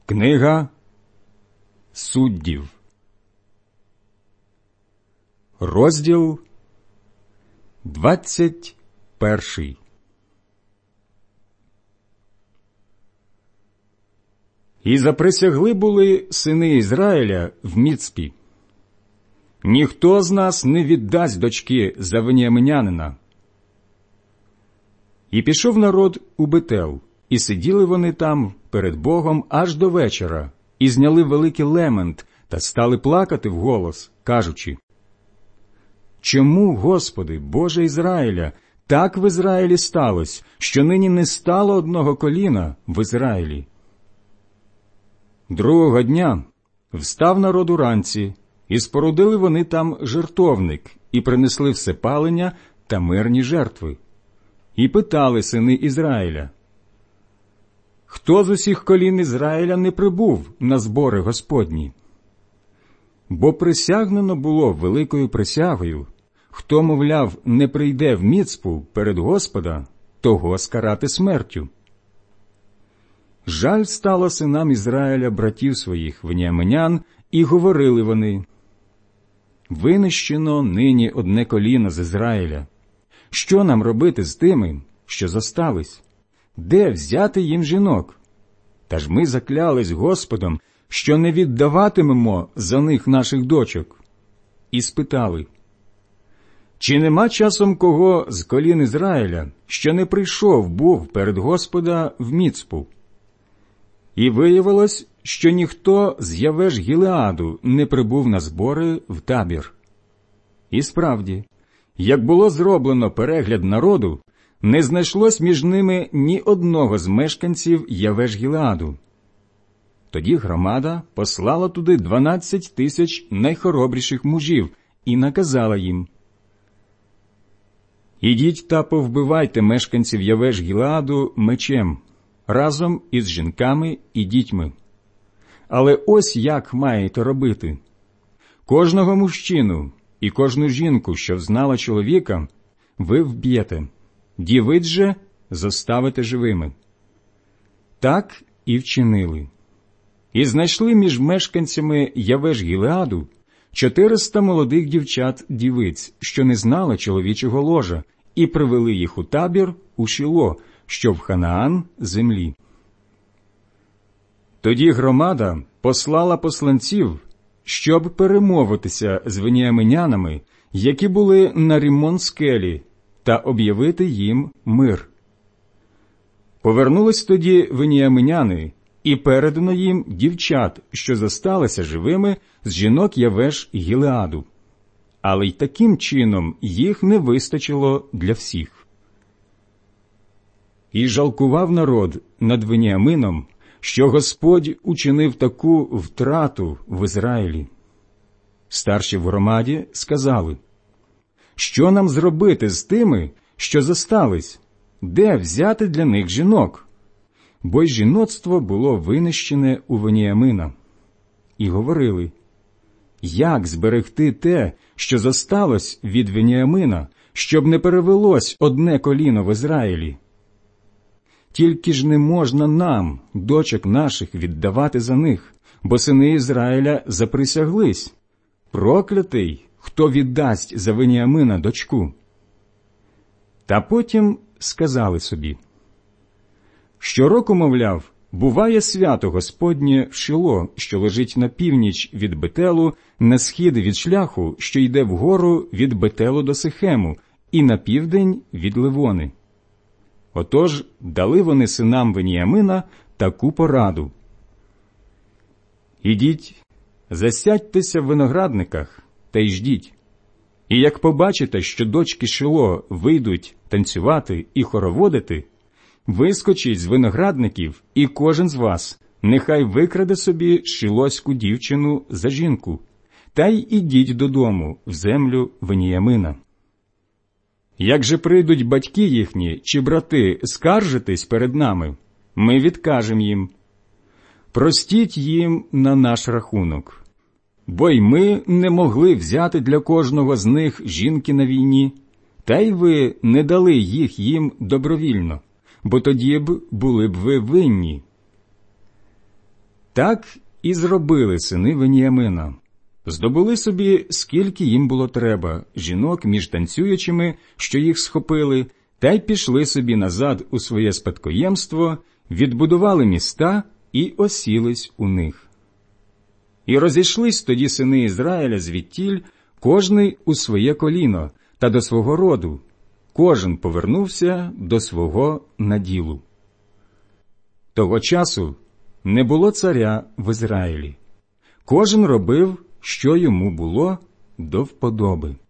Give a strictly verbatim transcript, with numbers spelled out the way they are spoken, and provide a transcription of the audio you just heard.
Книга Суддів, розділ двадцять перший. І заприсягли були сини Ізраїля в Міцпі: ніхто з нас не віддасть дочки за веніаминянина. І пішов народ у Бетел, і сиділи вони там перед Богом аж до вечора, і зняли великий лемент, та стали плакати вголос, кажучи: «Чому, Господи, Боже Ізраїля, так в Ізраїлі сталося, що нині не стало одного коліна в Ізраїлі?» Другого дня встав народ уранці, і спорудили вони там жертовник, і принесли всепалення та мирні жертви. І питали сини Ізраїля: «Хто з усіх колін Ізраїля не прибув на збори Господні?» Бо присягнено було великою присягою: хто, мовляв, не прийде в Міцпу перед Господа, того скарати смертю. Жаль стало синам Ізраїля братів своїх веніаминян, і говорили вони: «Винищено нині одне коліно з Ізраїля. Що нам робити з тими, що зостались? Де взяти їм жінок? Та ж ми заклялись Господом, що не віддаватимемо за них наших дочок». І спитали: «Чи нема часом кого з колін Ізраїля, що не прийшов був перед Господа в Міцпу?» І виявилось, що ніхто з Явеш-Гілеаду не прибув на збори в табір. І справді, як було зроблено перегляд народу, не знайшлось між ними ні одного з мешканців Явеш-Гілеаду. Тоді громада послала туди дванадцять тисяч найхоробріших мужів і наказала їм: «Ідіть та повбивайте мешканців Явеш-Гілеаду мечем, разом із жінками і дітьми. Але ось як маєте робити: кожного мужчину і кожну жінку, що взнала чоловіка, ви вб'єте, дівиць же зоставите живими». Так і вчинили. І знайшли між мешканцями Явеш-Гілеаду чотириста молодих дівчат-дівиць, що не знали чоловічого ложа, і привели їх у табір у Шіло, що в Ханаан землі. Тоді громада послала посланців, щоб перемовитися з веніаминянами, які були на Ріммон-скелі, та об'явити їм мир. Повернулись тоді веніаминяни, і передано їм дівчат, що зосталися живими з жінок Явеш-Гілеаду. Але й таким чином їх не вистачило для всіх. І жалкував народ над Веніамином, що Господь учинив таку втрату в Ізраїлі. Старші в громаді сказали: «Що нам зробити з тими, що зостались? Де взяти для них жінок?» Бо й жіноцтво було винищене у Веніамина. І говорили: «Як зберегти те, що зосталось від Веніамина, щоб не перевелось одне коліно в Ізраїлі? Тільки ж не можна нам, дочок наших, віддавати за них, бо сини Ізраїля заприсяглись: проклятий, хто віддасть за Веніамина дочку». Та потім сказали собі: «Щороку, мовляв, буває свято Господнє в Шило, що лежить на північ від Бетелу, на схід від шляху, що йде вгору від Бетелу до Сихему, і на південь від Ливони». Отож дали вони синам Веніамина таку пораду: «Ідіть, засядьтеся в виноградниках та й ждіть. І як побачите, що дочки Шило вийдуть танцювати і хороводити, вискочіть з виноградників, і кожен з вас нехай викраде собі шилоську дівчину за жінку, та й ідіть додому в землю Веніамина. Як же прийдуть батьки їхні чи брати скаржитись перед нами, ми відкажемо їм: простіть їм на наш рахунок, бо й ми не могли взяти для кожного з них жінки на війні, та й ви не дали їх їм добровільно, бо тоді б були б ви винні». Так і зробили сини Веніамина. Здобули собі, скільки їм було треба, жінок між танцюючими, що їх схопили, та й пішли собі назад у своє спадкоємство, відбудували міста і осілись у них. І розійшлись тоді сини Ізраїля звідтіль, кожний у своє коліно та до свого роду, кожен повернувся до свого наділу. Того часу не було царя в Ізраїлі. Кожен робив, що йому було до вподоби.